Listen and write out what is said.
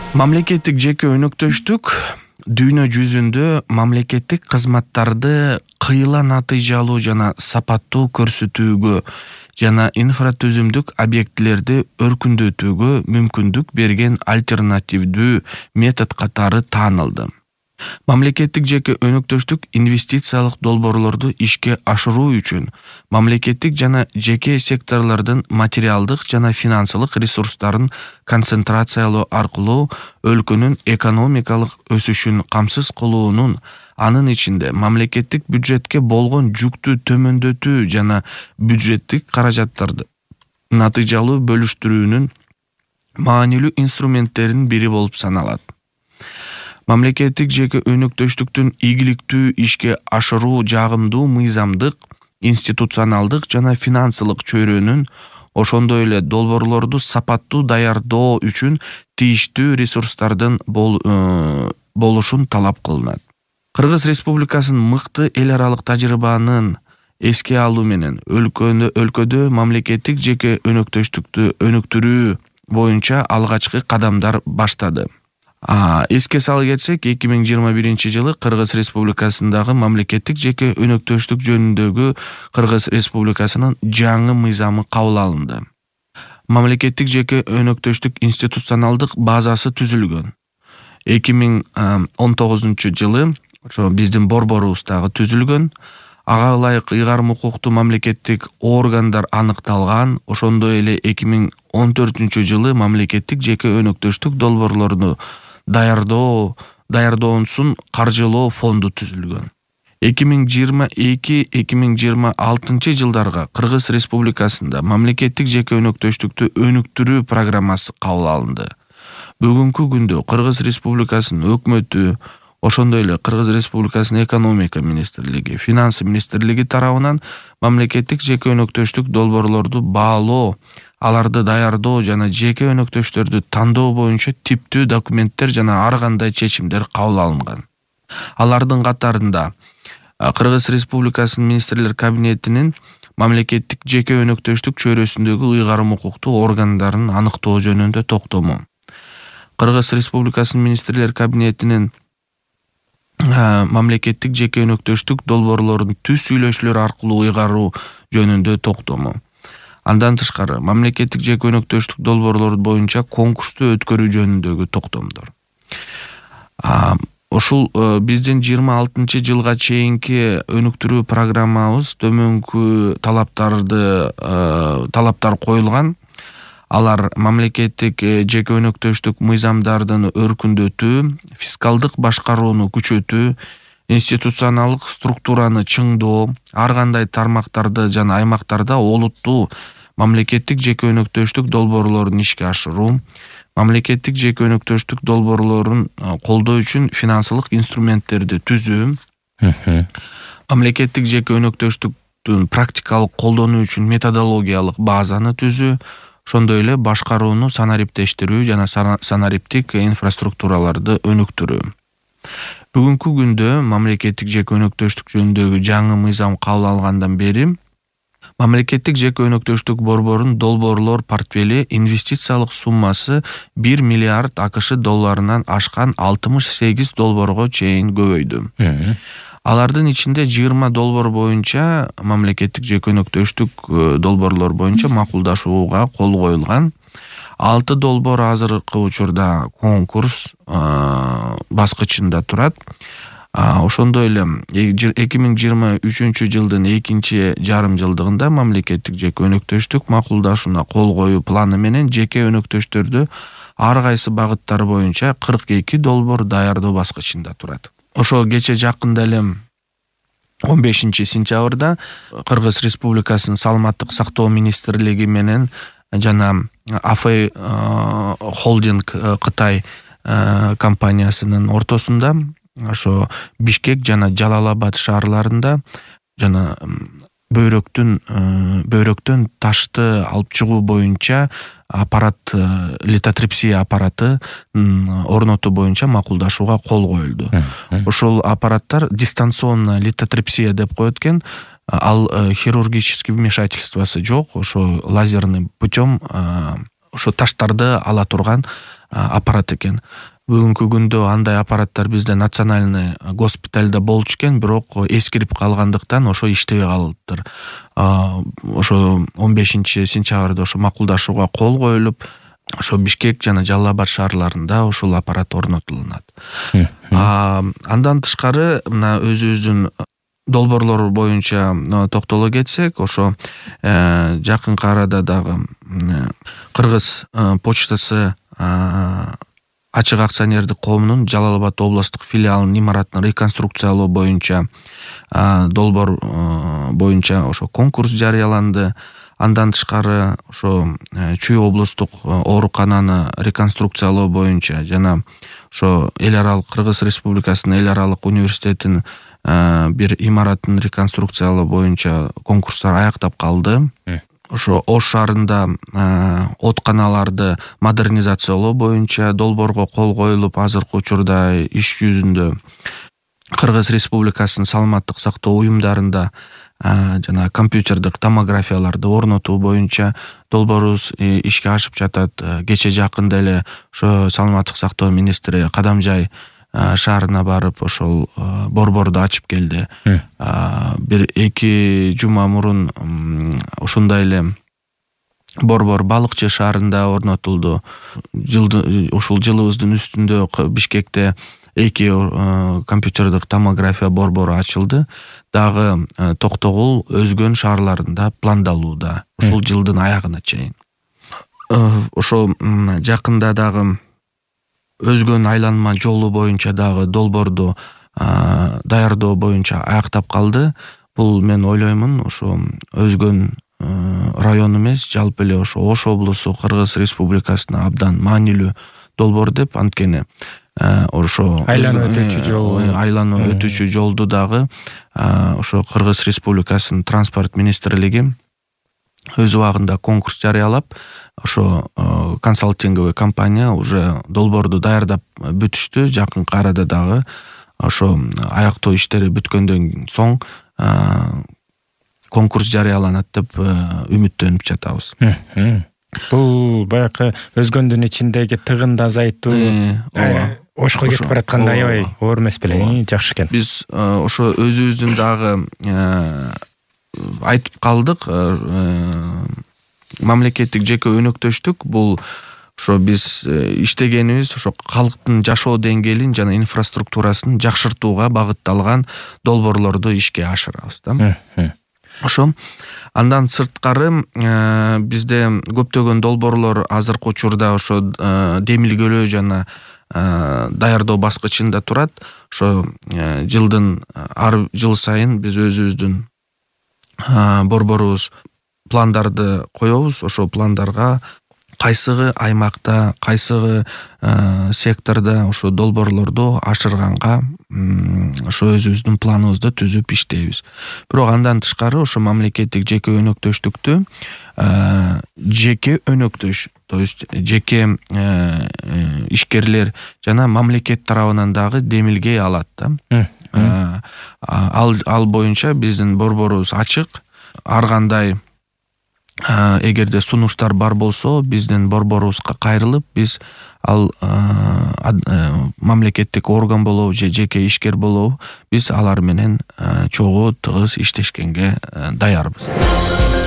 Мамлекеттик жеке өнөктөштүк дүйнө жүзүндө мамлекеттик кызматтарды кыйла натыйжалуу жана сапаттуу көрсөтүүгө жана инфратүзүмдүк объектилерди өркүндөтүүгө мүмкүндүк берген альтернативдүү метод катары таанылды. Мамлекеттик жеке өнөктөштүк инвестициялык долбоорлорду ишке ашыруу үчүн мамлекеттик жана жеке секторлордун материалдык жана финансылык ресурстарын концентрациялоо аркылуу өлкөнүн экономикалык өсүшүн камсыз кылуунун, анын ичинде мамлекеттик бюджетке болгон жүктү төмөндөтүү жана бюджеттик каражаттарды натыйжалуу бөлүштүрүүнүн маанилүү инструменттеринин бири болуп саналат. Мамлекеттик жеке өнөктөштүктүн ийгиликтүү ишке ашыруу жагымдуу мыйзамдык, институционалдык жана финансылык чөйрөнүн, ошондой эле долбоорлорду сапаттуу даярдоо үчүн тийиштүү ресурстардын болушун талап кылынат. Кыргыз Республикасынын мыкты эл аралык тажрыйбанын эске алуу менен өлкөдө мамлекеттик жеке өнөктөштүктү өнүктүрүү боюнча алгачкы кадамдар баштады. Эске сала кетсек, 2021-жылы Кыргыз Республикасындагы мамлекеттик жеке өнөктөштүк жөнүндөгү Кыргыз Республикасынын жаңы мыйзамы кабыл алынды. Мамлекеттик жеке өнөктөштүк институционалдык базасы түзүлгөн. 2019-жылы ошо биздин борборубуздагы түзүлгөн. Ага ылайык ыйгарым укуктуу мамлекеттик органдар аныкталган. Ошондой эле 2014-жылы мамлекеттик жеке өнөктөштүк долбоорлорду даярдоосун каржылоо фонду түзүлгөн. 2022-2026 жылдарга Кыргыз Республикасында мамлекеттик жеке өнөктөштүктү өнүктүрүү программасы кабыл алынды. Бүгүнкү күндө Кыргыз Республикасынын өкмөтү, ошондой эле Кыргыз Республикасынын экономика министрлиги, финансы министрлиги тарабынан мамлекеттик жеке өнөктөштүк долбоорлорду баалоо, аларды даярдоо жана жеке өнөктөштөрдү тандоо боюнча типтүү документтер жана ар кандай чечимдер кабыл алынган. Алардын катарында Кыргыз Республикасынын министрлер кабинетинин мамлекеттик жеке өнөктөштүк чөйрөсүндөгү ыйгарым укуктуу органдарын аныктоо жөнүндө токтому. Кыргыз Республикасынын министрлер кабинетинин мамлекеттик жеке өнөктөштүк долбоорлорун түз сүйлөшүүлөр аркылуу ыйгаруу жөнүндө токтому. Андан тышкары мамлекеттик жеке өнөктөштүк долбоорлор боюнча конкурсту өткөрүү жөнүндөгү токтомдор. Ушул биздин 26-жылга чейинки өнүктүрүү программабыз төмөнкү талаптар коюлган. Алар мамлекеттик жеке өнөктөштүк мыйзамдардын өркүндөтүү, фискалдык башкарууну күчөтүү, институционалдык структураны чыңдоо, ар кандай тармактарда жана аймактарда олуттуу мамлекеттик жеке өнөктөштүк долбоорлорун ишке ашыруу, мамлекеттик жеке өнөктөштүк долбоорлорун колдоо үчүн финансылык инструменттерди түзүү, мамлекеттик жеке өнөктөштүктүн практикалык колдонуу үчүн методологиялык базаны түзүү, ошондой эле башкарууну санариптештирүү жана санариптик инфраструктураларды өнүктүрүү. Бүгүнкү күндө мамлекеттик жеке өнөктөштүк жөнүндөгү жаңы мыйзам кабыл алгандан бери мамлекеттик жеке өнөктөштүк борборунун долбоорлор портфели инвестициялык суммасы 1 миллиард АКШ долларынан ашкан 68 долбоорго чейин көбөйдү. Алардын ичинде 20 долбоор боюнча мамлекеттик жеке өнөктөштүк долбоорлор боюнча макулдашууга кол коюлган. 6 долбоор азыркы учурда конкурс баскычында турат. Ошондой эле 2023 жылдын экинчи жарым жылдыгында мамлекеттик жеке өнөктөштүк макулдашууна кол коюу планы менен жеке өнөктөштөрдү ар кайсы багыттар боюнча 42 долбоор даярдоо баскычында турат. Ошо кече жакында эле 15-сентябрда Кыргыз Республикасынын Саламаттык сактоо министрлиги менен жана Афэй холдинг Кытай компаниясынын ортосунда ошо Бишкек жана Жалал-Абад шаарларында жана бөйрөктөн ташты алып чыгуу боюнча аппарат, литотрипсия аппараты орнотуу боюнча макулдашууга кол коюлду. Ошол аппараттар дистанционно литотрипсия деп коет экен. Ал хирургический вмешательствосы жок, ошо лазерный путем ошо таштарды ала турган аппарат экен. Бүгүнкү күндө андай аппараттар бизде национальный госпитальда болчу экен, бирок эскирип калгандыктан ошо иштебей калыптыр. Ошо 15 сентябрда ошо макулдашууга кол коюлуп, ошо Бишкек жана Жалал Абад шаарларында ушул аппарат орнотулат. Андан тышкары мына өзүбүздүн долбоорлор боюнча токтоло кетсек, ошо жакынкы арада дагы Кыргыз почтасы ачык акционердик коомунун Жалал Абад областтык филиалынын имаратын реконструкциялоо боюнча долбоор боюнча ошо конкурс жарыяланды. Андан тышкары ошо Чүй облустук оорукананы реконструкциялоо боюнча жана ошо эл аралык Кыргыз Республикасынын эл аралык университетинин бир имаратын реконструкциялоо боюнча конкурстар аяктап калды. Ошо Ош шаарында отканаларды модернизациялоо боюнча долбоорго кол коюлуп, азыркы учурда иш жүзүндө Кыргыз Республикасынын саламаттык сактоо уюмдарында жана компьютердик томографияларды орнотуу боюнча долбоорубуз ишке ашып жатат. Кече жакында эле ошо саламаттык сактоо министри Кадамжай шаарына барып ошол борборду ачып келди. Бир 2 жума мурун ушундай эле борбор Балыкчы шаарында орнотулду. Ушул жылыбыздын үстүндө Бишкекте 2 компьютердик томография борбору ачылды. Дагы Токтогул, Өзгөн шаарларында пландалууда ушул жылдын аягына чейин. Ошо жакында дагы Өзгөн айланма жолу боюнча дагы долбоорду даярдоо боюнча аяктап калды. Бул мен ойлоймун ошо Өзгөн район эмес, жалпы эле ошо Ош облусу Кыргыз Республикасына абдан маанилүү долбоор деп, анткени ошо айлануу өтүүчү жолду дагы ошо Кыргыз Республикасынын транспорт министрлиги өз убагында конкурс жарыялап, ошо консалтинговый компания уже долбоорду даярдап бүтүштү. Жакынкы арада дагы ошо аяктоо иштери бүткөндөн соң конкурс жарыяланат деп үмүттөнүп жатабыз. Бул баягы Өзгөндүн ичиндеги тыгынды азайтуу Ошко кетип баратканда аябай оор эмес беле? Жакшы экен. Биз ошо өзүбүздүн дагы айтып калдык. Мамлекеттик жеке өнөктөштүк бул ошо биз иштегенибиз ошо калктын жашоо деңгээлин жана инфраструктурасын жакшыртууга багытталган долбоорлорду ишке ашырабыз да. Ошо андан сырткары бизде көптөгөн долбоорлор азыркы учурда ошо демилгелөө жана даярдоо баскычында турат. Ошо жылдын ар жыл сайын биз өзүбүздүн борборубуз пландарды коебуз. Ошо пландарга кайсыгы аймакта, кайсыгы секторда ошо долбоорлорду ашырганга ошо өзүбүздүн планыбызды түзүп иштейбиз. Бирок андан тышкары ошо мамлекеттик жеке өнөктөштүктү жеке өнөктөш, то есть жеке ишкерлер жана мамлекет тарабынан дагы демилге алат да. Ал боюнча биздин борборубуз ачык. Ар кандай эгерде сунуштар бар болсо, биздин борборубузга кайрылып, биз ал мамлекеттик орган болобу же жеке ишкер болобу, биз алар менен чогуу тыгыз иштешкенге даярбыз.